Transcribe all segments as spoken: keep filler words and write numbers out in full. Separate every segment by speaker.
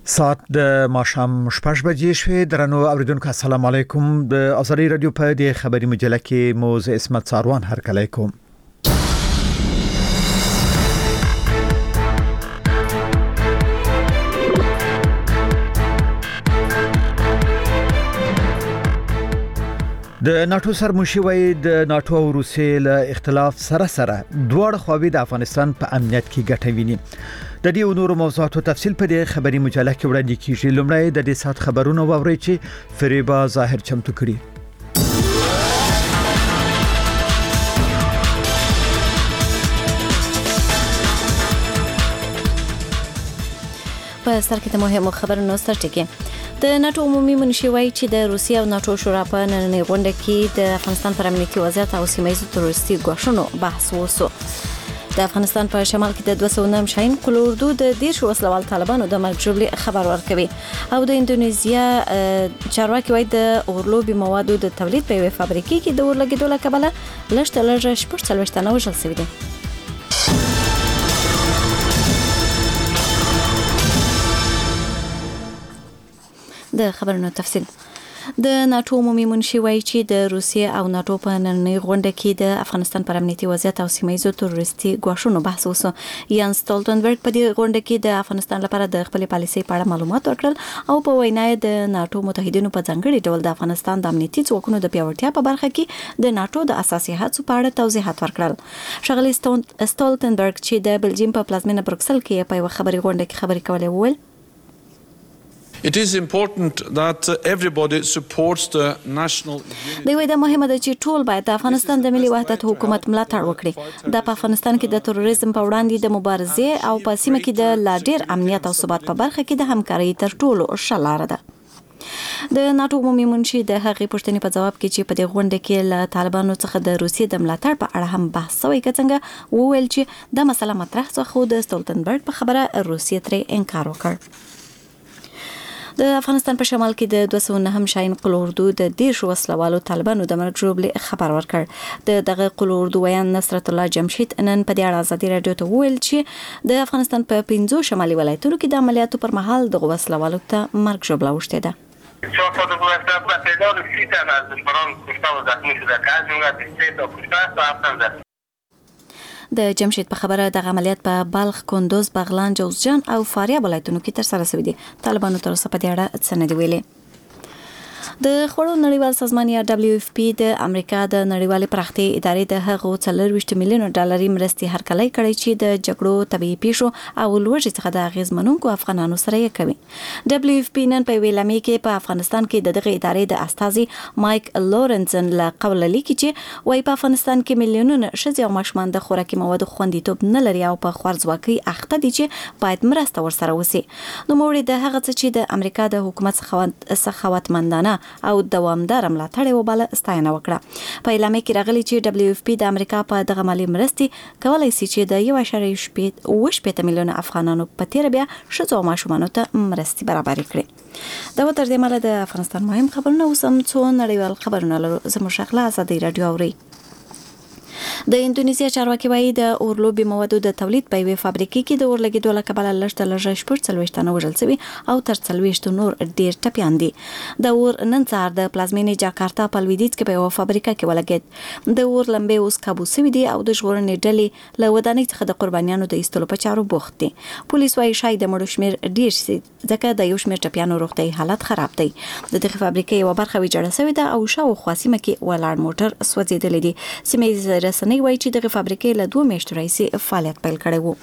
Speaker 1: ساعت د ماښام شپږ بجې شوې. درنو اوریدونکو السلام علیکم. د ازری رادیو په دې خبري مجله کې موز اسمت ساروان هرکلی کوم. د ناتو سرمشي وای د ناتو او روسیې له اختلاف سره سره دواړه خواوې د افغانستان په امنیت کې ګټه ویني. د دې نورو موضوعاتو تفصیل په دې خبري مجله کې وړاندې کیږي. لومړی د دې سات خبرونه واورئ چې فریبا ظاهر چمتو کړي.
Speaker 2: په سر کې د مهمو خبرونو سرټکی. د ناتو عمومي منشي وایي چې د روسیې او ناتو شورا په نننۍ غونډه کې د افغانستان پر امنیتي وضعیت او سیمه ییزو تروریستي ګواښونو بحث وشو. د افغانستان په شمال کې د دوه سوه نهم شاهین قل اردو د دېرش وسلوال طالبانو د مرګ ژوبلې خبر ورکوي. او د اندونیزیا چارواکي وایي د اورلوبي موادو د تولید په یوې فابریکې کې د اور لګېدو له کبله لږ تر لږه شپږ څلوېښت تنه وژل شوي دي. د خبرونو تفصیل. د ناتو عمومي منشي وایي چې د روسیې او ناتو په نننۍ غونډه کې د افغانستان پر امنیتي وضعیت او سیمه ییزو تروریستي ګواښونو بحث وشو. یان سټولټنبرګ په دې غونډه کې د افغانستان لپاره د خپل پالیسۍ په اړه معلومات ورکړل او په وینا یې د ناتو متحدینو په ځانګړي ډول د افغانستان د امنیتي ځواکونو د پیاوړتیا په برخه کې د ناتو د اساسي هڅو په اړه توضیحات ورکړل. ښاغلي سټولټنبرګ چې د بلجیم په پلازمینه بروکسل کې په یو خبري غونډه کې خبرې کولې وویل
Speaker 3: It is important that everybody supports the national unity.
Speaker 2: دوی د مهمه ده چې ټول باید د افغانستان د ملي وحدت حکومت ملاتړ وکړي. د په افغانستان کې د تروریزم په وړاندې د مبارزې او په سیمه کې د لا ډیر امنیت او ثبات په برخه کې د همکارۍ تر ټولو ښه لاره ده. د ناتو عمومي منشي د هغې پوښتنې په جواب کې چې په دې غونډه کې له طالبانو څخه د روسیې د ملاتړ په اړه هم بحث شوی که څنګه وویل چې د مسله مطرح څخه خو د سټولټنبرګ په خبره روسیې ترې انکار وکړ. د افغانستان په شمال کې د دوه سوه نهم شاهین قل اردو د دېرش وسلوالو طالبانو د مرګ ژوبلې خبر ورکړ. د دغه قل اردو ویان نصرت الله جمشید نن په دې اړه ازادي رادیو ته وویل چې د افغانستان په پنځو شمالي ولایتونو کې د عملیاتو پر مهال دغه وسلوالو ته مرګ ژوبله اوښتې ده.
Speaker 4: چهارصد و هفتاد و سی تن از دشمنان کشته و زخمی شده که از جمله سه تا کشته و هفت تن زخمی.
Speaker 2: د جمشید په خبره د عملیات په بلخ، کندوز، بغلان، جوزجان او فاریاب ولایتونو کې ترسره شوي دي. طالبانو تر اوسه په دې اړه څه نه دي ویلي. د خوړو نړیوال سازمان یا دبلیو اف پی د امریکا د نړیوالې پراختیا ادارې د هغو څلرویشت میلیونو ډالري مرستې هرکلی کړی چې د جګړو طبیعي پیښو او لوږې څخه د اغېزمنونکو افغانانو سره یې کوي. دبلیو اف پی نن په یوې اعلامیې کې په افغانستان کې د دغه ادارې د استازي مایک لورنسن له قوله لیکي چې وایي په افغانستان کې میلیونونه ښځې او ماشومان د خوراکي موادو خوندیتوب نه لري او په خوارځواکۍ اخته دي چې باید مرسته ورسره وشي. نوموړي د هغه څه چې د امریکا د حکومت سخاوتمندانه او دوامدار ملاتړ وباله ستاینه وکړه. په اعلامیه کې راغلي چې دبلیو اف پی د امریکا په دغه مالي مرستې کولای شي چې د یو اعشاریه اووه شپېته میلیونه افغانانو په تیر بیا ښځو او ماشومانو ته مرستې برابرې کړي. دا و تر دې مله د افغانستان مهم خبرونه. اوس هم څو نړیوال خبرونه لرو. زموږ شغله ازادي رادیو اورئ. د اندونیزیا چارواکي وایي د اورلوبي موادو د تولید په یوې فابریکې کې د اور لګېدو له کبله لږ تر لږه شپږ څلوېښت تنه وژل شوي او تر څلوېښتو نور ډېر ټپیان دي. د اور نن سهار د پلازمینې جاکارتا په لویدیځ کې په یوه فابریکه کې ولګېد. د اور لمبې اوس کابو شوي دي او د ژغورنې ډلې له ودانۍ څخه د قربانیانو د ایستلو په چارو بوخت دي. پولیس وایي شاید د مړو شمېر ډېر شي ځکه د یو شمېر ټپیانو روغتیایي حالت خراب دی. د دغې فابریکې یوه برخه ویجاړه شوې ده او شاوخوا سیمه کې ولاړ موټر سوځېدلی دي. سیمه ییزې رسنۍ وایي چې دغه فابریکې له دوه میاشتو راهیسې فعالیت پیل کړی وو.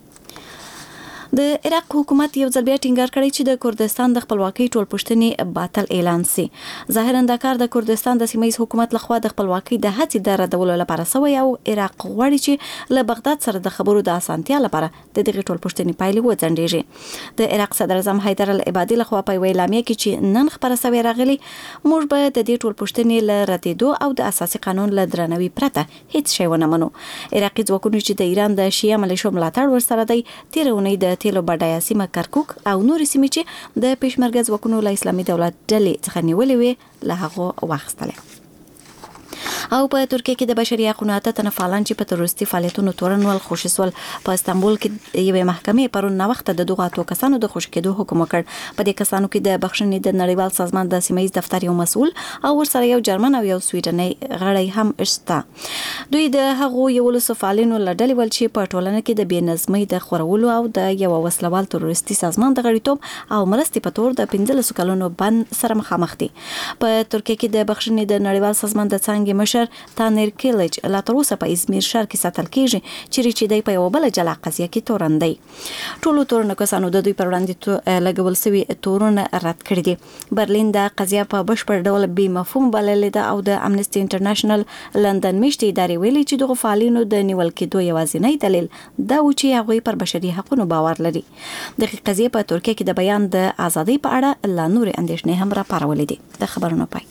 Speaker 2: د عراق حکومت یو ځل بیا ټینګار کړی چې د کردستان د خپلواکۍ ټولپوښتنې باطل اعلان سي. ظاهرا دا کار د کردستان د سیمه ییز حکومت لخوا د خپلواکۍ د هڅې د ردولو لپاره شوی او عراق غواړي چې له بغداد سره د خبرو د اسانتیا لپاره د دغې ټولپوښتنې پایلې وځنډېږي. د عراق صدر اعظم حیدر العبادي لخوا په یوه اعلامیه کې چې نن خپره شوې راغلي، موږ به د دې ټولپوښتنې له ردېدو او د اساسي قانون له درناوي پرته هیڅ شی ونه منو. عراقي ځواکونو چې د ایران د شیعه ملیشو ملاتړ ورسره دی، تېره اونۍ د تیلو بډایه سیمه کرکوک او نورې سیمې چې د پېشمرګه ځواکونو له اسلامي دولت ډلې څخه نیولې وې له هغو واخیستلې. او په ترکیه کې د بشري حقوقو اته تنه فعالان چې په تروریستي فعالیتونو تورن ول خوشسول په استانبول کې یوې محکمې پرون نو وخت د دغه اتو کسانو د خوش کېدو حکم وکړ. په دې کسانو کې د بخښنې د نړیوال سازمان د سیمه ییز دفتر یو مسؤل او ورسره یو جرمن او یو سویډنۍ غړی هم شته. دوی د هغو یو لس فعالینو لړل ول چې په ټولنه کې د بېنظمۍ د خورولو او د یو وسلوال تروریستي سازمان د غړیتوب او مرستې په تور د پنځلس کلونو بند سره مخامخ دي. په ترکیه کې د بخښنې د نړیوال سازمان د څانګې مشر تانر کیلج لا تر اوسه په ازمیر ښار کې ساتل کیږي چې چې دی په یو بل جلا قضیه کې تورن دی. ټولو تورن کسانو د دوی پر وړاندې لګول سوي تورن رد کړی دي. برلین د قضیه په بشپړ ډول بې مفهوم بللې ده او د امنستي انټرنیشنل لندن میشتي ادارې ویلي چې دغه فعالینو د نیول کېدو یوازینی دلیل دا و چې هغوی پر بشري حقوقو باور لري. د قضیه په ترکیه کې د بیان د ازادۍ په اړه لا نور اندېښنې هم راپارولې دي. د خبرونو پای.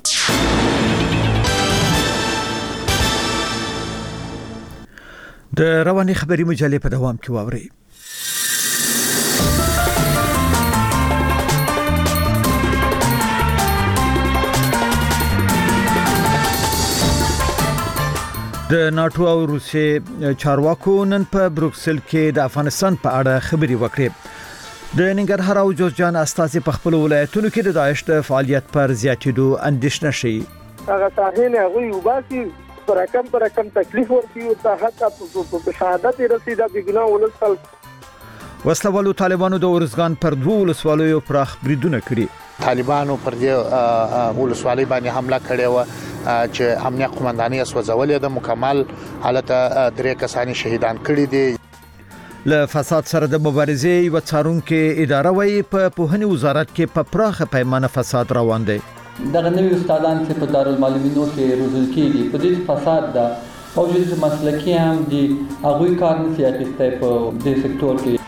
Speaker 1: د رواني خبري مجلې په دوام کې واوري. د ناتو او روسیې چارواکو نن په بروکسل کې د افغانستان په اړه خبري وکړې. د ننګرهار او جوزجان استازي په خپل ولایتونو کې د داعش د فعالیت پر زیاتېدو اندېښنه شي.
Speaker 5: هغه ساحل هغه وباسي پر کم پر کم تکلیف ورکړي او ته حتی په شهادت رسیدا بګنا ولسل.
Speaker 1: وسلوالو طالبانو د ورزګان پر دوه ولسوالیو پراخ بریدونه کړي.
Speaker 6: طالبانو پر دې ولسوالۍ باندې حمله کړې و چې امنیت قومنداني اسوځولې د مکمل حالت درې کسانی شهیدان کړي دي.
Speaker 1: له فساد سره د مبارزې یو څارونکو اداره وایي په پوهنې وزارت کې په پراخه پیمانه فساد روان دی.
Speaker 7: دغه نوي استادان چې په دارالمعلمینو کې روزل کېږي په دې فساد دا او چې مسلکي هم دي هغه کار نه سیاستي په دې سکتور کې.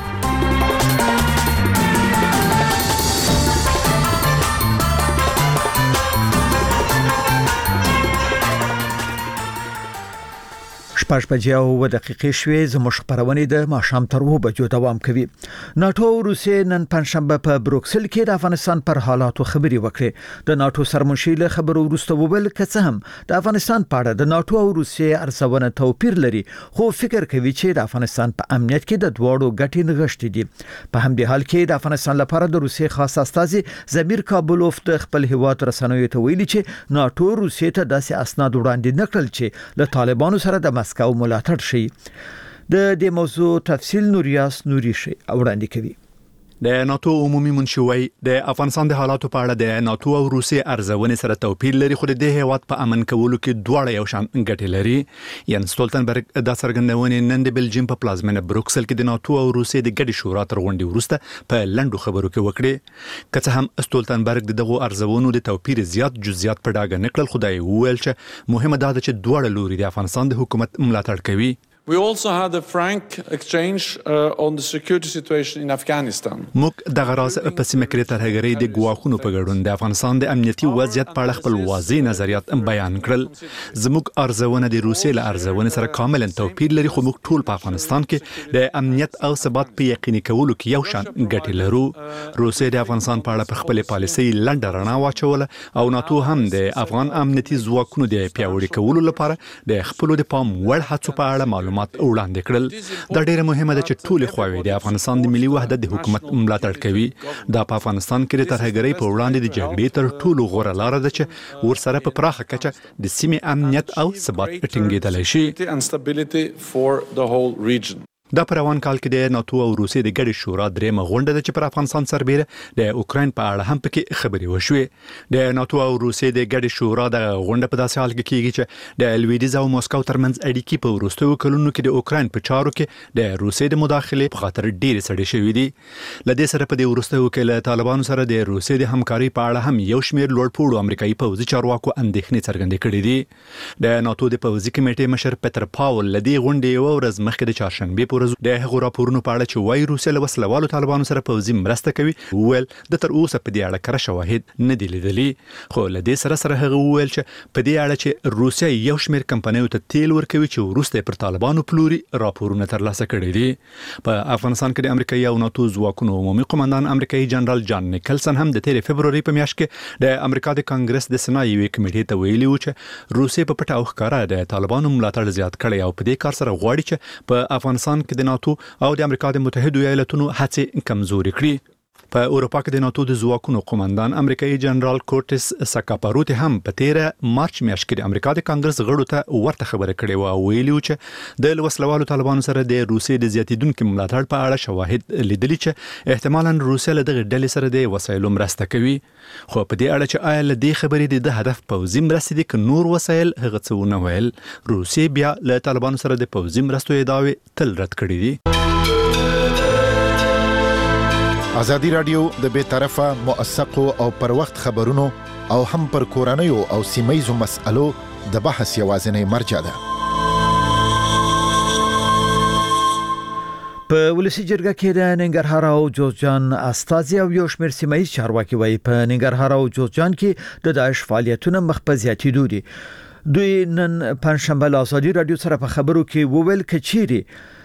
Speaker 1: شپږ بجې او دقیقې شوې زموږ خبرونه د ماښام تر اوه بجو دوام کوي. ناتو او روسیې نن پنځشنبه په بروکسل کې د افغانستان پر حالاتو خبري وکړې. د ناتو سرمنشي له خبرو وروسته وویل چې هم د افغانستان په اړه د ناتو او روسیې ارزونه توپیر لري خو فکر کوي چې د افغانستان په امنیت کې د دواړو ګټې نغښتې دي. په همدې حال کې د افغانستان لپاره د روسیې خاص استازي زمیر کابلوف د خپل هیواد رسنیو ته ویلي چې ناتو روسیې ته داسې اسناد وړاندې نکړل چې له طالبانو سره د مسکو ملاتړ شي. د دې موضوع تفصیل نوریاس نوري شي وړاندې کوي.
Speaker 8: د ناتو عمومي منشوي د افغانستان د حالاتو په اړه د ناتو او روسیې ارزونې سره توپیر لري خو د هیواد په امن کولو کې دواړه یو شان ګټې لري. یان سټولتنبرګ د څرګندونې نن د بلجیم په پلازمینه بروکسل کې د ناتو او روسیې د ګډې شورا تر غونډې وروسته په لندو خبرو کې وکړي. که څه هم سټولتنبرګ دغه ارزونو د توپیر زیات جزئیات په ډاګه نکړل خدای وویل چې مهمه ده چې دواړه لوري د افغانستان د حکومت ملاتړ کوي.
Speaker 3: We also had a frank exchange uh, on the security situation in Afghanistan.
Speaker 8: موږ د غراز په سیمه کې ترهګرۍ د ګواښونو په ګډون د افغانستان د امنیتي وضعیت په اړه خپل واضح نظریات بیان کړل. زموږ ارزونه د روسیې له ارزونې سره کاملا توپیر لري خو موږ ټول په افغانستان کې د امنیت او ثبات په یقیني کولو کې یو شان ګټې لرو. روسیې د افغانستان په اړه په خپل پالیسۍ لنډه رڼا واچوله او ناتو هم د افغان امنیتي ځواکونو د پیاوړي کولو لپاره د خپل د پام وړ هڅو په اړه معلومات وړاندې کړل. دا ډیره مهمه ده چې ټول خواوې د افغانستان د ملي وحدت د حکومت ملاتړ کوي. دا په افغانستان کې د ترهګرۍ په وړاندې د جګړې تر ټولو غوره لار ده چې ورسره په پراخه کچه د سیمې امنیت او ثبات ټینګېدلی شي. دا په روان کال کې د ناتو او روسیې د ګډې شورا درېمه غونډه ده چې پر افغانستان سربېره د اوکراین په اړه هم پکې خبرې وشوې. د ناتو او روسیې د ګډې شورا د غونډه په داسې حال کې کېږي چې د لویدیځ او مسکو ترمنځ اړیکې په وروستیو کلونو کې د اوکراین په چارو کې د روسیې د مداخلې په خاطر ډېرې سړې شوې دي. له دې سره په دې وروستیو کې له طالبانو سره د روسیې د همکارۍ په اړه هم یو شمېر لوړپوړو امریکایي پوځي چارواکو اندېښنې څرګندې کړې دي. د ناتو د پوځي کمیټې مشر پټر پاول له دې غونډې یوه ورځ مخکې د چهارشنبې ورځو د هغو راپورونو په اړه چې وايي روسیه له وسلوالو طالبانو سره پوځي مرسته کوي ویل د تر اوسه په دې اړه کره شواهد نه دي لیدلي. خو له دې سره سره هغه ویل چې په دې اړه چې روسیه یو شمېر کمپنیو ته تیل ورکوي چې وروسته پر طالبانو پلوري راپورونه ترلاسه کړي دي. په افغانستان کې د امریکایي او ناتو ځواکونو عمومي قومندان امریکایي جنرال جان نیکلسن هم د تیر فبروري په میاشت کې د امریکا د کانګرس د سنا یوې کمیټې ته ویلي و چې روسیه په پټه او ښکاره د طالبانو ملاتړ زیات کړی او په دې کار سره غواړي چې په افغانستان کې د ناتو او د امریکا د متحدو ایالاتونو هڅې کمزوري کړي. په اروپا کې د ناتو د ځواکونو قومندان امریکایي جنرال کورټس ساکاپاروتی هم په تیر مارچ میاشت کې د امریکا د کانګرس غړو ته ورته خبره کړې و او ویلي و چې د وسلوالو طالبانو سره د روسیې د زیاتیدونکو ملاتړ په اړه شواهد لیدلي چې احتمالاً روسیه له دغه ډلې سره د وسایلو مرسته کوي. خو په دې اړه چې آیا له دې خبرې د هدف پوځي مرستې دي که نور وسایل هغه څه ونه ویل. روسیې بیا له طالبانو سره د پوځي مرستو ادعاوې تل رد کړې دي.
Speaker 9: ازادي رادیو د بې طرفه موثقو او پر وخت خبرونو او هم پر کورنیو او سیمایي مسألو د بحث یوازینی مرجع ده.
Speaker 1: په ولسی جرګه کې د ننګرهار او جوزجان استازي او یو شمېر سیمایي چارواکي وایي په ننګرهار او جوزجان کې د داعش فعالیتونه مخ په زیاتېدو دي. دوی نن پنځشنبه له ازادي رادیو سره په خبرو کې وویل کچيري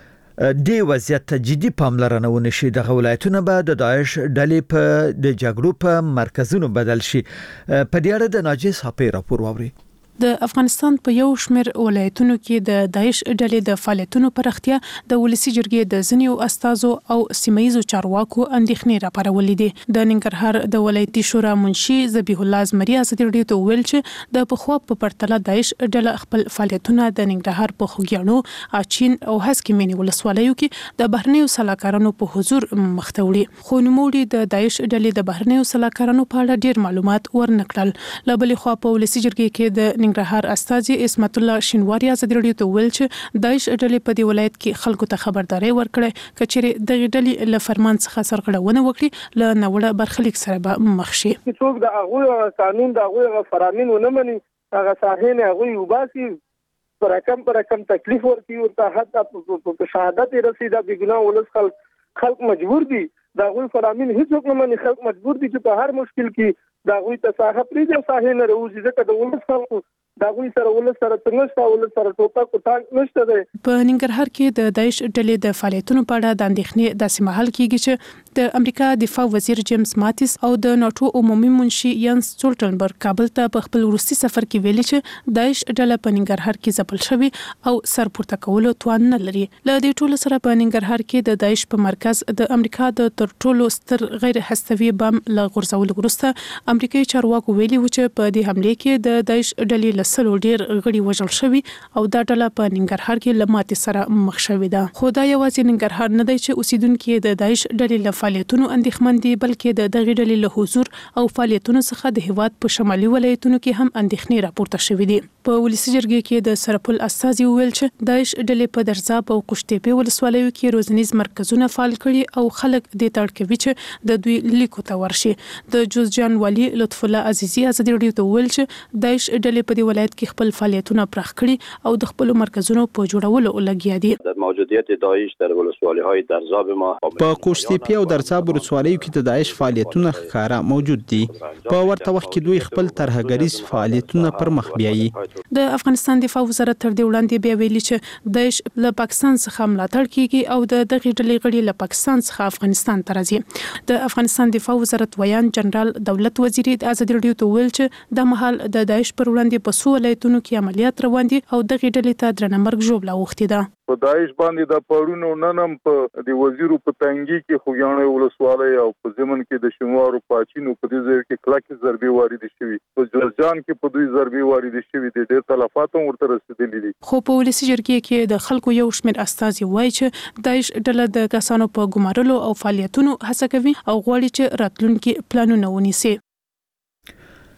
Speaker 1: د وضعیت ته جدي پاملرنه ونشي دغه ولایتونه به د داعش ډلې په د جګړو په مرکزونو بدل شي. په دې اړه د ناجی صاحب راپور واوري.
Speaker 10: د افغانستان په یو شمېر ولایتونو کې د داعش ډلې د فعالیتونو پراختیا د ولسی جرګې د ځینو استازو او سیمایي چارواکو اندېښنې راپارولې دي. د ننګرهار د ولایتي شورا منشي ذبیح الله ازمري ازادي رادیو ته ویل چې د پخوا په پرتله داعش ډله خپل فعالیتونه د ننګرهار په خوګیاڼو، اچین او هسکې مینې ولسوالیو کې د بهرنیو سلاکارانو په حضور مخته وړي. خو نوموړي د داعش ډلې د بهرنیو سلاکارانو په اړه ډیر معلومات ورنکړل. له بلې خوا په ولسی جرګې کې د ننګرهار استازي اسمت الله شینواری ازادي رادیو ته ویل چې داعش ډلې په دې ولایت کې خلکو ته خبرداري ورکړه کچېره د ډلې له فرمان څخه سرغړونه وکړي له نوړه برخلیک سره به مخ شي.
Speaker 5: څوک د هغه قانون د هغه فرامین ونه مني هغه صاحب نه هغه وباسي پر کم پر کم تکلیف ورکي او ته حتی په شهادت رسیدا بګناه ولس خلک خلک مجبور دي دا غوي فرامین هیڅ نه مني. خلک مجبور دي چې په هر مشکل کې دا غوي ته صاحب پری دي صاحب نه روزي ځکه د ولس خلکو دا غوي سره ولس سره څنګه ولس سره ټوپک او ټانک نشته ده.
Speaker 10: په ننګرهار کې د داعش ډلې د فعالیتونو په اړه د اندېښنې داسې مهال کېږي چې د امریکا دفاع وزیر جیمز ماتیس او د ناتو عمومي منشي ینس سټولټنبرګ کابل ته په خپل وروستي سفر کې ویلي چې داعش ډله په ننګرهار کې ځپل شوی او سرپورته کولو توان نه لري. له دې ټولو سره په ننګرهار کې د داعش په مرکز د امریکا د تر ټولو ستر غیر هستوي بم له غورځولو وروسته امریکایي چارواکو ویلي و چې په دې حمله کې د داعش ډلې لسلو ډیر غړي وژل شوی او دا ډله په ننګرهار کې لماتې سره مخ شوې ده. خو دا یوازې ننګرهار نه دی چې اوسیدونکو د داعش ډلې له فعالیتونو اندېښمن دي بلکې د دغه ډلې له حضور او فعالیتونو څخه د هیواد په شمالي ولایتونو کې هم اندېښنې راپورته شوې دي. په ولسی جرګې کې د سرپل استازي ویل چې داعش ډلې په درزاب او قشتېپې ولسوالیو کې روزنیز مرکزونه فعال کړي او خلک د تړکوي چې د دوی لیکو ته ورشي. د جوزجان والی لطف الله عزیزی ازادي رادیو ته ویل چې داعش ډلې په دې ولایت کې خپل فعالیتونه پراخ کړي او د خپل مرکزونو په جوړولو لګیا دي.
Speaker 11: د موجودیت داعش در ولسوالی‌های درزاب ما
Speaker 12: په قشتېپې او درزاب ولسوالیو کې د داعش فعالیتونه ښکارا موجود دي. په ورته وخت کې دوی خپل ترهګریز فعالیتونه پر مخ بیایي.
Speaker 10: د افغانستان دفاع وزارت تر دې وړاندې بیا ویلي چې داعش له پاکستان څخه ملاتړ کیږي او د دغه ډلې غړي له پاکستان څخه افغانستان ته راځي. د افغانستان دفاع وزارت ویان جنرال دولت وزیری د ازادي رادیو ته ویل چې د مهال د داعش پر وړاندې په سو ولایتونو کې عملیات روان دي او دغه ډلې ته درنه مرګ ژوبله وختي ده.
Speaker 13: په داعش باندې د پړونو ننم په د وزیرو په تنګي کې خوګیاڼو ولسوالۍ او په زمن کې د شموارو پاچینو په دې ځای کې کلاکي ضربې وارد شوي په جوزجان کې په دوی ضربې وارد شوي د ډېر تلفات هم ورته رسیدلي دي.
Speaker 10: خو په ولسی جرګې کې د خلکو یو شمېر استازي وایي چې داعش ډله د کسانو په ګمارلو او فعالیتونو هڅه کوي او غواړي چې راتلونکي پلانونه ونیسي.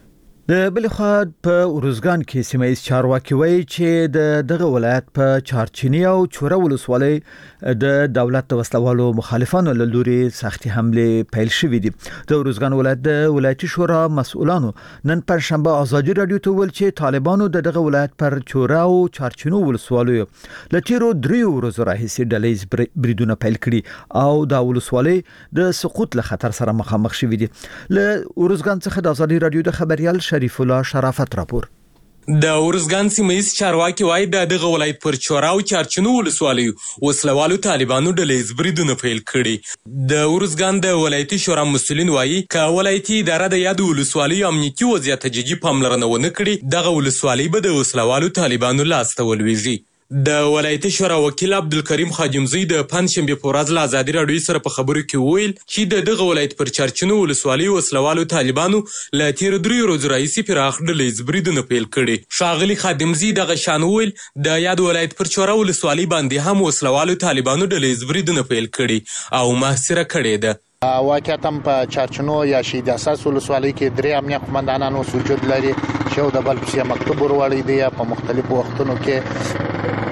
Speaker 1: د بل خوا په اروزګان کې سیمایي چارواکي وایي چې د دغه ولایت په چارچینی او چوره ولسوالۍ د دولت د وسلوالو مخالفانو له لوري سختي حمله پیل شوې دي. د اروزګان ولایت د ولایتي شورا مسؤلانو نن پنځشنبه ازادي رادیو ته ویل چې طالبانو د دغه ولایت پر چوره او چارچینو ولسوالیو له تیرو دریو ورځو راهیسې ډلې بریدونه پیل کړي او د ولسوالۍ د سقوط له خطر سره مخامخ شوې دي. له اروزګان څخه د ازادي رادیو د خبريال شریف الله شرافت راپور.
Speaker 14: د اورزګان سیمه چارواکي وایي د دغه ولایت پر چوره او چارچینو ولسوالیو وسلوالو طالبانو ډلې بریدونه پیل کړي. د اورزګان د ولایتي شورا مسؤلین وایي ک ولایتي اداره د یاد ولسوالیو امنیتي وضعیت جدي پاملرنه ونه کړي دغه ولسوالۍ به د وسلوالو طالبانو لاس ته ولويږي. د ولایتي شورا وکیل عبدالکریم خادمزی د پنځشنبه په ورځ له ازادي رادیو سره په خبرو کې ویل چې د دغه ولایت پر چارچینو ولسوالۍ وسلوالو طالبانو له تیر دریو ورځو راهیسې پراخ ډلې بریدونه پیل کړي. ښاغلي خادمزی دغه شان ویل د یاد ولایت پر چوره ولسوالۍ باندې هم وسلوالو طالبانو ډلې بریدونه پیل کړي او محاصره کړې ده.
Speaker 6: واقعیت هم په چارچینو یا شهید اساس ولسوالۍ کې درې امنیه قومندانانو سوجود لري چې د بل په مکتوب ورولې دي په مختلفو وختونو کې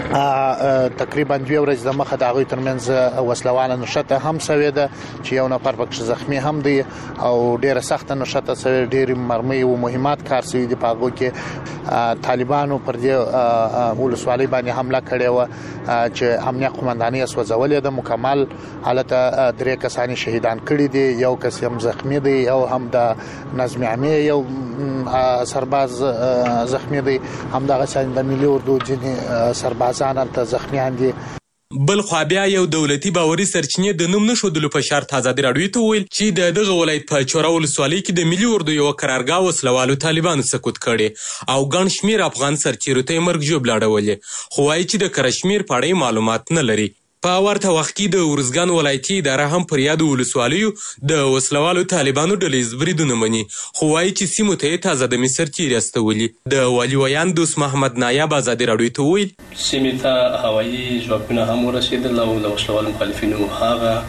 Speaker 6: تقریبا دوه ورځې د مخه د هغوی ترمنځ وسلواله نشته هم سوې ده چې یو نفر پکې زخمی هم دی او ډیره سخته نشته سوې ډېر مرمۍ او مهمات کار سوي دي. په هغو کې طالبانو پر دې ولسوالۍ باندې حمله کړې وه چې امنیه قومنداني یې سوځولې ده. مکمل حالت درې کسان شهیدان کړي دي، یو کس هم زخمی دی او هم د نظم عامه یو سرباز زخمی دی، هم دغه څنګه د ملي اردو ځینې سربازان هم زخمیان دي.
Speaker 14: بل خو بیا یو دولتي باوري سرچینې د نوم نشودلو په شرط ازادي رادیو ته ویل چې د دغه ولایت په چوره ولسوالۍ کې د ملي اردو یو قرارګاه وسلوالو طالبانو سقوط کړي او ګڼ شمېر افغان سرتیرو ته مرګ ژوبله اړولې، خو وایي چې د کشمیر په اړه معلومات نه لري. په ورته وخت کې د اورزګان ولایتي اداره هم پر یادو ولسوالیو د وسلوالو طالبانو ډلې بریدونه مني، خو وایي چې سیمو ته یې تازه دمې سرتیري استولي. د والي ویان دوست محمد نایب ازادي رادیو ته ویل
Speaker 15: سیمې ته هوایي ځواکونه هم ورسېدل او د وسلوالو مخالفینو هغه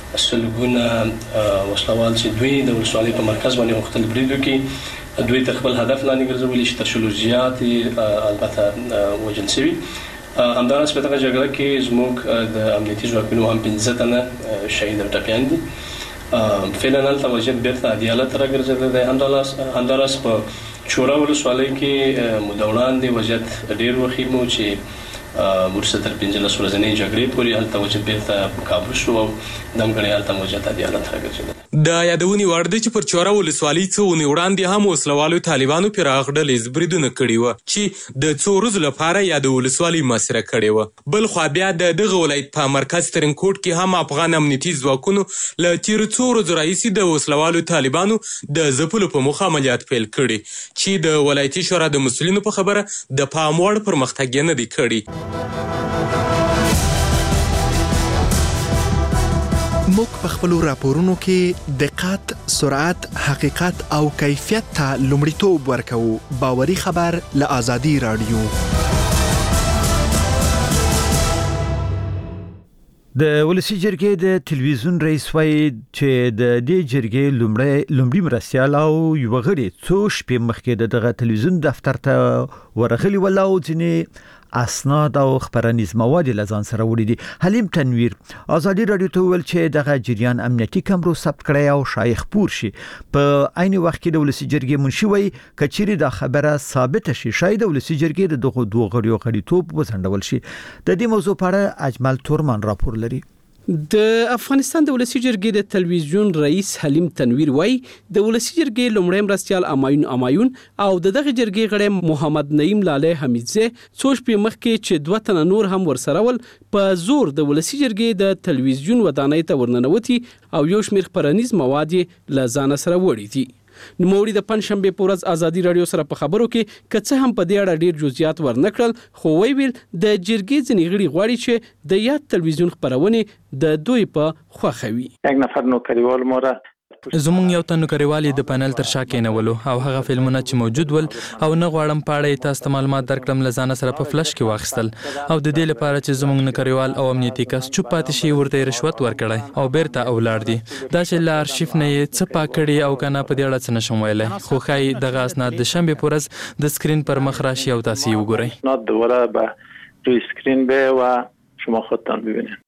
Speaker 15: سلګونه وسلوال چې دوی د ولسوالۍ په مرکز باندې مختلف برید وکړي، دوی تر خپل هدف لاندې ګرځولي چې تر شلو زیات البته وژل شوي. همداراز په دغه جګړه کې زموږ د امنیتي ځواکونو هم پنځه تنه شهید او ټپیان دي. فعلا هلته وضعیت بیرته عادي حالت ته راګرځېدلی دی. همداراز په چوره ولسوالۍ کې موده وړاندې وضعیت ډېر وخیم و چې ورسته تر پنځلس ورځنۍ جګړې پورې هلته وضعیت بیرته کابو شو او دمګړی هلته وضعیت عادي حالت ته راګرځېدلی.
Speaker 14: د یادونې وړ ده چې پر چوره ولسوالۍ څو اونۍ وړاندې هم وسلوالو طالبانو پراخ ډلې بریدونه کړي وه چې د څو ورځو لپاره یا د ولسوالۍ محاصره کړې وه. بل خوا بیا د دغه ولایت په مرکز ترینکوټ کې هم افغان امنیتي ځواکونو له تیرو څو ورځو راهیسې د وسلوالو طالبانو د ځپلو په موخه عملیات پیل کړي چې د ولایتي شورا د مسؤلینو په خبره د پام وړ پرمختګ یې نه دی کړی.
Speaker 16: موږ په خپلو راپورونو کې دقت، سرعت، حقیقت او کیفیت ته لومړیتوب ورکوو. باوري خبر له ازادي رادیو.
Speaker 1: د ولسی جرګې د تلویزیون رئیس وایي چې د دې جرګې لومړی لومړي مرستیال او یو غړي څو شپې مخکې د دغه تلویزیون دفتر ته ورغلي ول او ځینې اسناد او خبرنیز مواد له ځان سره وړي دي. حلیم تنویر ازادي رادیو ته ویل چې دغه جریان امنیتي کمرو ثبت کړی او شایخ پور شي. په عین وخت کې د ولسی جرګې منشي وایي کچېرې دا خبره ثابت شي شاید د ولسی جرګې د دغه دوه غړیو غړیتوب وځنډول شي. د دې موضوع په اړه اجمل تورمان راپور لري.
Speaker 12: د افغانستان د ولسی جرګې د تلویزیون رئیس حلیم تنویر وایي د ولسی جرګې لومړی مرستیال امایون امایون او د دغه جرګې غړی محمد نعیم لاله حمیدزی څو شپې مخکې چې دوه تنه نور هم ورسره ول په زور د ولسی جرګې د تلویزیون ودانۍ ته ورننوتي او یو شمېر خبرنیز مواد یې له ځانه سره وړي دي. نوموړي د پنځشنبه په ورځ ازادي رادیو سره په خبرو کې کڅه هم په دې اړه ډیر جزئیات ورنکړل، خو ویل د جرګې ځینې غړي غواړي چې د یاد تلویزیون خبرونه د دوی په خوښوي.
Speaker 17: یک نفر نوکریوال ما را زموږ یو تن نوکریوال د پانل تر شا کېنولو او هغه فلمونه چې موجود ول او نه غواړم پاړې تاسو ته معلومات درکړم لزانه سره په فلش کې واخیستل او د دې لپاره چې زموږ نوکریوال او امنیتي کس چوپ پاتې شي ورته رشوت ورکړی او بیرته اولاړ دي دا چې لا ارشیف نه یې څه پاکړي او کنه په دې اړه څه نشم ویلای خو خای دغه اسناد د شنبه پورز د سکرین پر مخ راشي او تاسو یې وګورئ
Speaker 18: اسناد دوباره به روی سکرین به و شما خودتان ببینید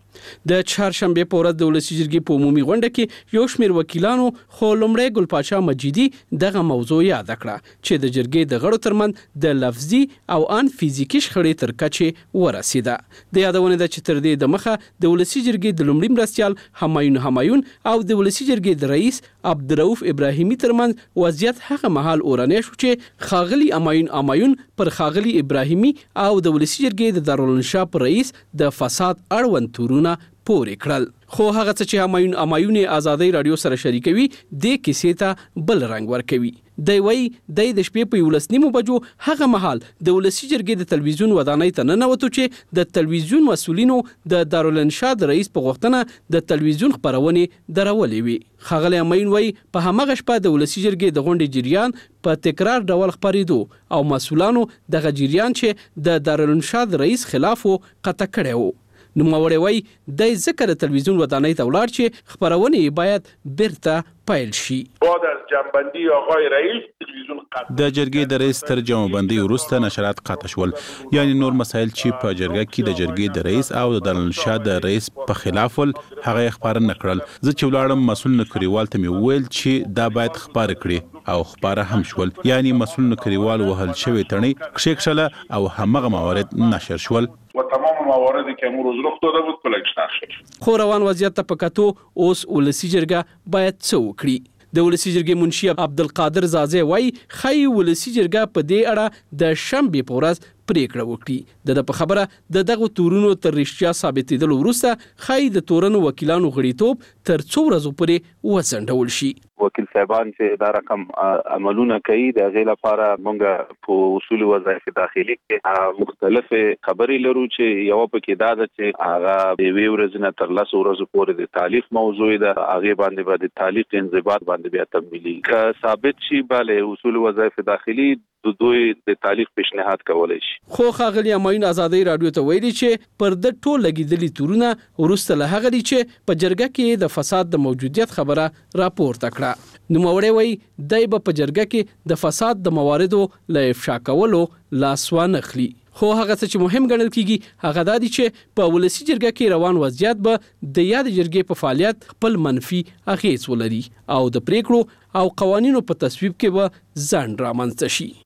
Speaker 12: د چهارشنبه په ورځ د ولسی جرګې په عمومي غونډه کې یو شمېر وکیلانو خو لومړی ګل پاچا مجیدي دغه موضوع یاد کړه چې د جرګې د غړو ترمن د لفظي او ان فزیکی شخړې تر کچې ورسیده د یادونه ده چې تر دې د مخه د ولسی جرګې د لومړي مرستيال همایون همایون او د ولسی جرګې د رئیس عبدالرؤف ابراهیمي ترمن وضعیت هغه مهال اورانه شو چې خاغلی همایون همایون پر خاغلی ابراهیمي او د ولسی جرګې د دارالانشا پر رئیس د فساد اړوند تورونه پورې کړل خو هغه څه چې همایون همایون آزادۍ رادیو سره شریکوي د کیسې ته بل رنگ ورکوي دی وی د د شپې په یولس نیمو بجو هغه مهال د ولسی جرګې د تلویزیون ودانۍ ته ننوتو چې د تلویزیون مسولینو د دارالانشا د رئیس په غوښتنه د تلویزیون خبرونه درولې وي خغلی همایون وی په همغه شپه د ولسی جرګې د غونډې جریان په تکرار ډول خبرېدو او مسولانو دغه جریان چې د دارالانشا د رئیس خلاف قطع کړی وو نو موري وای د ذکر تلویزیون ودانۍ ته ولاړ چې خبرونه باید بیرته پیل شي
Speaker 19: بعد از جنبندی آقای رئیس تلویزیون قطع
Speaker 20: د جرګې د رئیس تر جنبندی وروسته نشرات قطع شول یعنی نور مسایل چې په جرګه کې د جرګې د رئیس او د دارالانشا د رئیس په خلاف ول هغه خبر نه کړل زه چې ولاړم مسول نکریوال ته مې ویل چې دا باید خبر کړي او خبره هم شول یعنی مسول نکریوال وهل شوی تڼي کښکشله او همغه موارد نشر شول
Speaker 19: و تمام مواردی که امروز رخ داده بود کلکش نشد
Speaker 12: خو روان وضعیت ته پکاتو اوس ولسی جرګه باید څه وکړي د ولسی جرګې منشي عبدالقادر زازه وای خی ولسی جرګه په دې اړه د شنبه په ورځ پریکړه وکړي د په خبره د دغه تورونو تر رښتیا ثابتېدل وروسته خی د تورنو وکیلانو غړیتوب تر څو ورځې پورې وځنډول شي
Speaker 11: وکیل صاحبان چې دا رقم عملونه کوي د غیله لپاره موږ په اصول وظایف داخلي کې مختلفه خبرې لرو چې یو پکې دا ده چې هغه د وی ورځې نه تر لاسو ورځې پورې د تعلیق موضوع ده هغه باندې باندې تعلیق انضباط باندې بیا تمویلي که ثابت شي bale اصول وظایف داخلي د دوی د تعلیق پیشنهاد کولای شي
Speaker 12: خو خاغلی همایون آزادۍ رادیو ته ویلي چې پر د ټول لګیدلي تورونه ورسته له هغه دي چې په جرګه کې د فساد د موجودیت خبره راپورته کړه نو موري وای دای په جرګه کې د فساد د مواردو ل افشا کولو لاسوان خلی خو هغه څه چې مهم ګڼل کیږي هغه د دې چې په ولسی جرګه کې روان وضعیت به د یاد جرګې په فعالیت خپل منفي اغیز ولري او د پریکړو او قوانینو په تصویب کې به ځان رامنځته شي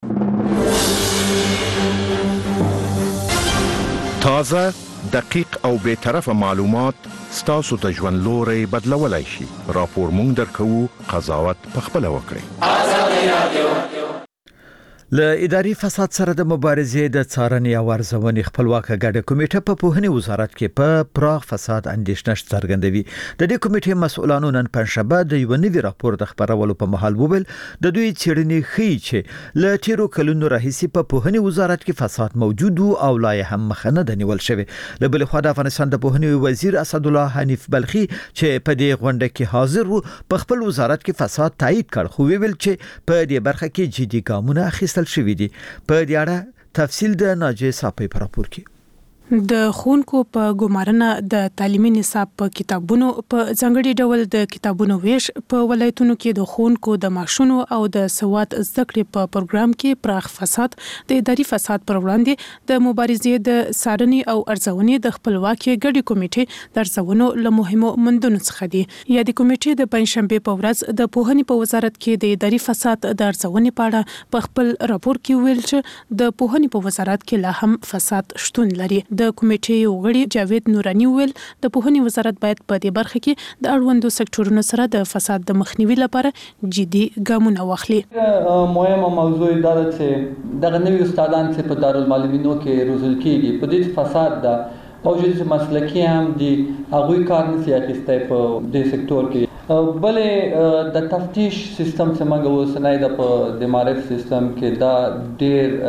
Speaker 9: تازه دقیق او به طرفه معلومات ستاسو ته ژوند لوري بدلولای شي راپور مونږ درکو قضاوت په خپل وکړئ آزادۍ رادیو
Speaker 1: له اداري فساد سره د مبارزې د څارنې او ارزونې خپلواکه ګډه کمیټه په پوهنې وزارت کې په پراخ فساد اندېښنه څرګندوي د دې کمیټې مسؤلانو نن پنځشنبه د یو نوي راپور د خبرولو په مهال وویل د دوی څېړنې ښیي چې له تیرو کلونو راهیسې په پوهنې وزارت کې فساد موجود او لا یې هم مخه نه ده نیول شوې له بلې خوا د افغانستان د پوهنې وزیر اسدالله حنیف بلخي چې په دې غونډه کې حاضر وو په خپل وزارت کې فساد تایید کړ خو ویل چې په دې برخه کې جدي ګامونه اخیستل شوی دی په دې اړه تفصیل د ناجی صاحب په راپور کې
Speaker 10: د خونکو په ګمارنه د تعلیمي نصاب په کتابونو په ځنګړي ډول د کتابونو ویش په ولایتونو کې د خونکو د ماشونو او د سواد زده کړې په پروګرام کې پراخ فساد د اداري فساد پر وړاندې د مبارزې د څارنې او ارزونې د خپلواکي ګډي کمیټې د ارزونو له مهمو مندونو څخه دي یا د کمیټې د پنځشنبه په ورځ د پوهنې په وزارت کې د اداري فساد د ارزونې په اړه په خپل راپور کې ویل چې د پوهنې په وزارت کې لا هم فساد شتون لري د کمیټې غړي جاوید نورانی ویل د پوهنې وزارت باید په دې برخه کې د اړوندو سکتورونو سره د فساد د مخنیوي لپاره جدي ګامونه واخلي.
Speaker 7: مهمه موضوع دا ده چې دغه نوي استادان چې په دارالمعلمینو کې روزل کیږي په دې فساد دا او چې مسلکي هم دي هغه کار نشي اخیسته په دې سکتور کې بلې د تفتیش سیستم چې موږ وسنای د په د معرف سیستم کې دا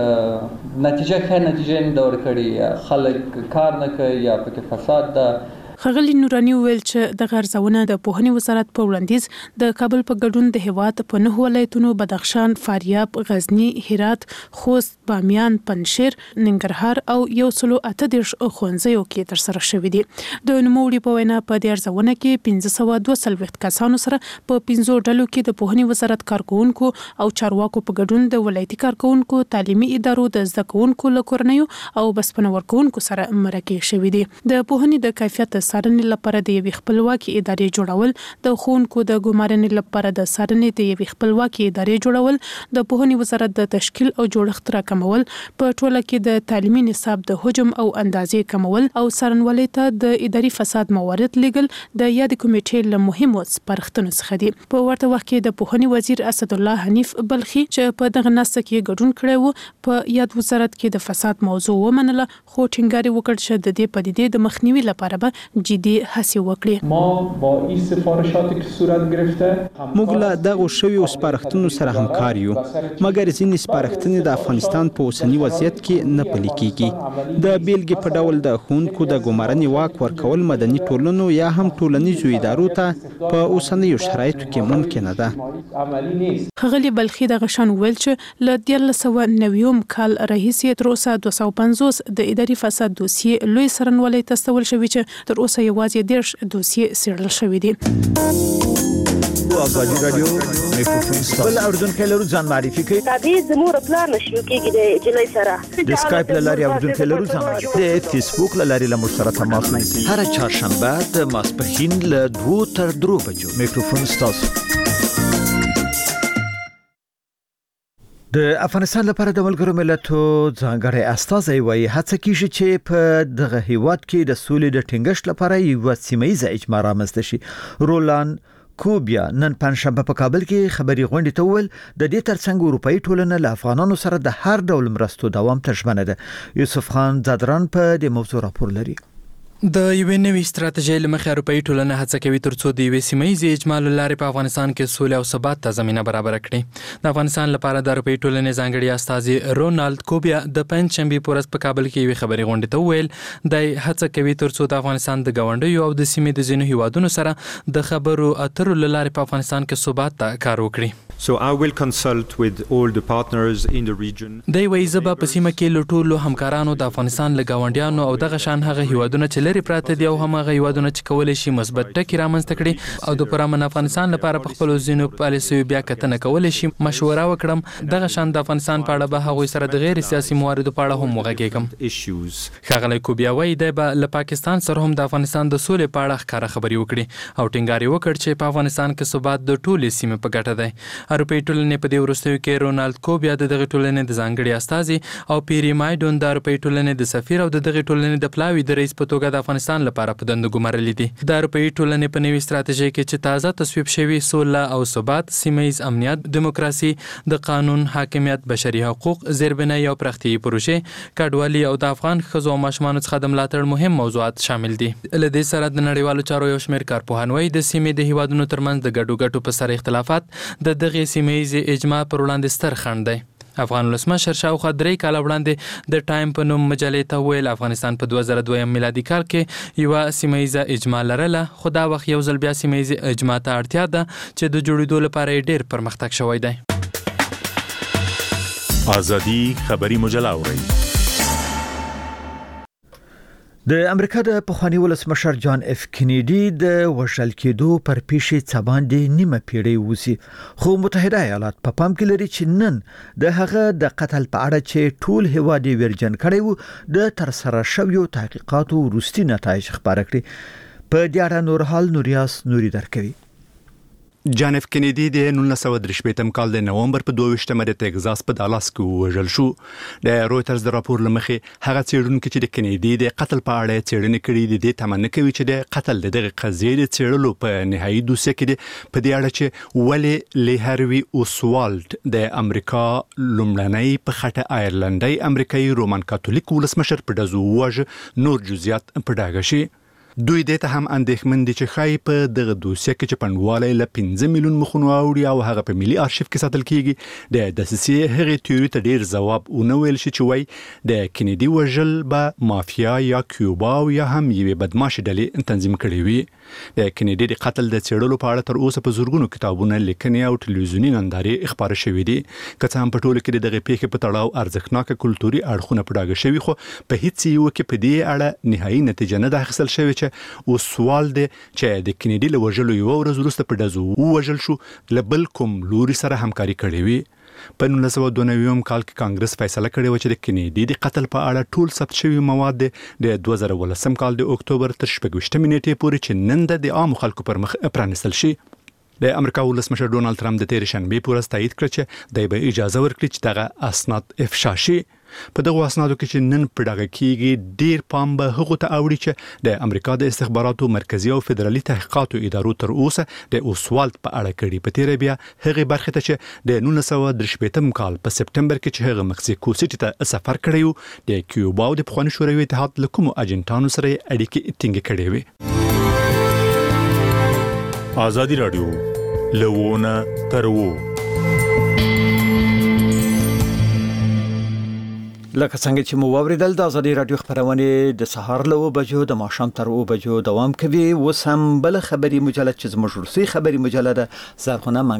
Speaker 7: ډېر نتیجه ښه نتیجه نه ورکړي خلک کار نه کوي یا په فساد دا
Speaker 10: خغلی نورانی ویل چې د غرزونه د پوهنې وزارت په وړاندیز د کابل په ګډون د هیواد په نه ولایتونو بدخشان، فاریاب، غزنی، هرات، خوست، بامیان، پنجشیر، ننګرهار او یو سلو اته دیرش ښوونځیو کې ترسره شوې دي. د نوموړي په وینا په دې ارزونه کې پنځه سوه دوه څلوېښت کسانو سره په پنځو ډلو کې د پوهنې وزارت کارکونکو او چارواکو په ګډون د ولایتي کارکونکو، تعلیمي ادارو د زده کوونکو له کورنیو او بسپنه ورکوونکو سره مرکې شوې دي. د پوهنې د کیفیت څارنې لپاره د یوې خپلواکي ادارې جوړول، د ښوونکو د ګمارنې لپاره د څارنې د یوې خپلواکي ادارې جوړول، د پوهنې وزارت د تشکیل او جوړښت راکمول، په ټوله کې د تعلیمي نصاب د حجم او اندازې کمول او څارنوالۍ ته د اداري فساد موارد لیږل د یادې کمیټې له مهمو سپارښتنو څخه دي. په ورته وخت کې د پوهنې وزیر اسد الله حنیف بلخي چې په دغه ناسته کې ګډون کړی و په یاد وزارت کې د فساد موضوع ومنله، خو ټینګار وکړ چې د دې پدیدې د مخنیوي لپاره به جدي هڅې وکړي.
Speaker 21: ما با این سفارشاتی که صورت گرفته موږ له دغه شویو سپارښتنو سره همکار یو، مګر ځینې سپارښتنې د افغانستان په اوسني وضعیت کې نه پلي کیږي. د بیلګې په ډول د ښوونکو د ګمارنې واک ورکول مدني ټولنو یا هم ټولنیزو ادارو ته په اوسنیو شرایطو کې ممکنه ده.
Speaker 10: ښاغلي بلخي دغه شان ویل چې له دیارلس سوه نوي کال راهیسې تر اوسه دوه سوه پنځوس د اداري فساد دوسیې لوی څارنوالۍ ته استول شوي چې تر اوسه یوازې دېرش دوسیې څېړل شوي دي.
Speaker 1: ازادي رادیو میکروفون خپل اوردونکو لرو ځان معرفي کوي.
Speaker 22: تابع زموږ پلان نشو کېږي د جلای سره
Speaker 1: د سکایپ لاري اوردونکو لرو ځان معرفي د فیسبوک لاري له مشترک تماس نیسي. هر چهارشنبه د ماسپښین له دوه تر درې بجو میکروفون ستاسو. د افغانستان لپاره د ملګرو ملتو ځانګړی استازی وایي هڅه کیږي چې په دغه هیواد کې د سولې د ټینګښت لپاره یو سیمه‌ییزه اجماع رامنځته شي. رولان کوبیا نن پنځشنبه په کابل کې خبري غونډې ته وویل د دې ترڅنګ اروپאי ټولنه له افغانانو سره د هر ډول مرستو دوام ته ژمنه ده. یوسف خان زادران په دې موضوع راپور لري.
Speaker 17: د یوې نوې ستراتیژۍ له مخې اروپאי ټولنه هڅه کوي ترڅو د یوې سیمه‌ییزې اجماع له لارې په افغانستان کې سولې او ثبات ته زمینه برابر کړي. د افغانستان لپاره د اروپאי ټولنې ځانګړي استازي رونالد کوبیا د پنځشنبې په ورځ په کابل کې یوې خبري غونډې ته وویل د هڅه کوي ترڅو د افغانستان د ګاونډیو او د سیمې د ځینو هیوادونو سره د خبرو اترو له لارې په افغانستان کې ثبات ته کار وکړي.
Speaker 23: So I will consult with all the partners in the region.
Speaker 17: د وی زبا په سیمه کې له ټولو همکارانو د افغانستان له ګاونډیانو او دغه شان هغه هیوادونه چې لري پراته دي او هغه هیوادونه چې کولای شي مثبت ټکی رامنځته کړي او د پرامن افغانستان لپاره په خپل ځینو پالیسیو بیا کتنه کولای شي مشوره وکړم. دغه شان د افغانستان په اړه به هغه سره د غیر سیاسي مواردو په اړه هم وغږیږم. ښاغلی کوبیا وایي د له پاکستان سره هم د افغانستان د سولې په اړه ښکاره خبرې وکړي او ټینګار وکړ چې په افغانستان کې ثبات د ټولې سیمې په ګټه دی. اروپאי ټولنې په دې وروستیو کې رونالد کوبیا د دغه ټولنې د ځانګړي استازي او پیری مایډون د اروپאי ټولنې د سفیر او د دغه ټولنې د پلاوي د رئیس په توګه د افغانستان لپاره په دندو ګمارلې دي. د اروپאי ټولنې په نوي ستراتیژۍ کې چې تازه تصویب شوی سوله او ثبات، سیمه‌ییز امنیت، دیموکراسي، د قانون حاکمیت، بشري حقوق، زیربنای او پراختیايي پروژې، کډوالي او د افغان ښځو او ماشومانو څخه د ملاتړ مهم موضوعات شامل دي. له دې سره د نړیوالو چارو یو شمېر کارپوهان وایي د سیمې د هیوادونو ترمنځ د ګډو ګټو په سر اختلافات د دغه سیمه‌ییز اجماع پر وړاندې ستر خنډ دی. افغان ولسمشر شاوخوا درې کاله وړاندې د ټایم په نوم مجلې ته ویل افغانستان په دوه زره دوه میلادي کال کې یو سیمه‌ییزه اجماع لرله، خو دا وخت یو ځل بیا سیمه‌ییزه اجماع ته اړتیا ده چې د جوړېدو لپاره ډېر پرمختګ شوی دی.
Speaker 24: ازادي خبري مجله اوري.
Speaker 1: د امریکا د پخوانی ولسمشر جان اف کینیډي د وژل کېدو پر پیښې څه باندې نیمه پیړۍ وسی، خو متحده ایالات په پام کې لري چې نن د هغه د قتل په اړه چې ټول هیواد یې ورجن کړی وو د ترسره شویو تحقیقاتو وروستي نتایج خبره کړي. په دې اړه نور حال نوریاس نوري درکوي.
Speaker 8: جان اف کینیډي د نولس سوه درې شپېتم کال د نومبر په دوه ویشتمه د ټکزاس په دالاس کې وژل شو. د رويټرز د راپور لمخې هغه څېړونکي چې د کینیډي د قتل په اړه څېړنې کړې دي د تمنه کوي چې د قتل دغه قضیې د څېړلو په نهایي دوسیه کې د په دې اړه چې ولې لیهروي اوسوالد د امریکا لومړنۍ په خټه آیرلندۍ امریکایي رومان کاتولیک ولسمشر په دزو وژ نور جزئیات په ډاګه شي. دوی د ته هم اندېښمن دي چې خای په دغه دوسیه کې چې پندواله ل پنځه میلیون مخونو اوړي او هغه په ملي آرشیف کې ساتل کیږي د دسیسې هغه تیوري ته ډیر جواب ونه ویل شي چې وای د کینیدي وژل به مافیا یا کیوبا او یا هم یوې بدمعشي ډلې تنظیم کړي وي د کینیدي د قتل د څېړلو په اړه تر اوسه په زورګونو کتابونه لیکنې او ټلویزیوني نندارې خبره شوې دي که څه هم په ټولو کې دغه پیښې په تړاو ارزښتناک کلتوري اړخونه په ډاګه شوي خو په هیڅ یو کې په دې اړه نهایي نتیجه نه ده اخیستل شوې چې اوس سوال دی چې د کینیدي له وژلو یوه ورځ وروسته په ډزو ووژل شو له بل کوم لوري سره همکاري کړې وي. په نولس سوه دوه نوي کال کې کانګرس فیصله کړې و چې د کینیدي د قتل په اړه ټول ثبت شوي مواد د دوه زره ولسم کال د اکتوبر تر شپږویشتمې نیټې پورې چې نن د عامو خلکو پر مخ پرانیستل شي. د امریکا ولسمشر ډونالد ټرمپ د تېرې شنبې په ورځ تایید کړ چې دی به اجازه ورکړي چې دغه اسناد افشا شي. په دغه اسنادو کې چې نن په ډاګه کېږي ډیر پام به هغو ته اوړي چې د امریکا د استخباراتو مرکزی او فدرالي تحقیقاتو ادارو تر اوسه د اوسوالت په اړه کړي. په تیره بیا هغه برخه ته چې د نولس سوه درې شپېتم کال په سپټمبر کې چې هغه مکسیکو سټي ته سفر کړی و د کیوبا او د پخواني شوروي اتحاد له کومو اجنټانو سره اړیکې ټینګې کړې وي.
Speaker 24: آزادی رادیو لوونه ترو
Speaker 1: لکه څنګه چې مو واوریدل د ازادي رادیو خبرونه د سهار له بجو د ماښام تر او بجو دوام کوي. اوس هم بل خبري مجله چې زموږ روسي خبري مجله ده زرغونه